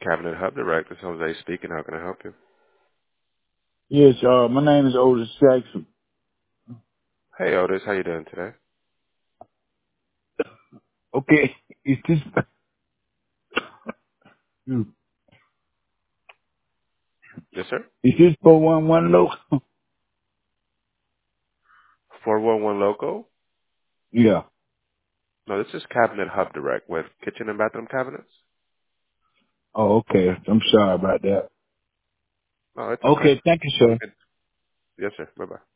Cabinet Hub Direct. This is Jose speaking. How can I help you? Yes, my name is Otis Jackson. Hey, Otis. How you doing today? Okay, is this Yes, sir. is this 411 local? 411 Loco? Yeah. No, this is Cabinet Hub Direct with kitchen and bathroom cabinets. Oh, okay. I'm sorry about that. Oh, it's okay. Okay, thank you, Have a sir. good. Yes, sir. Bye bye.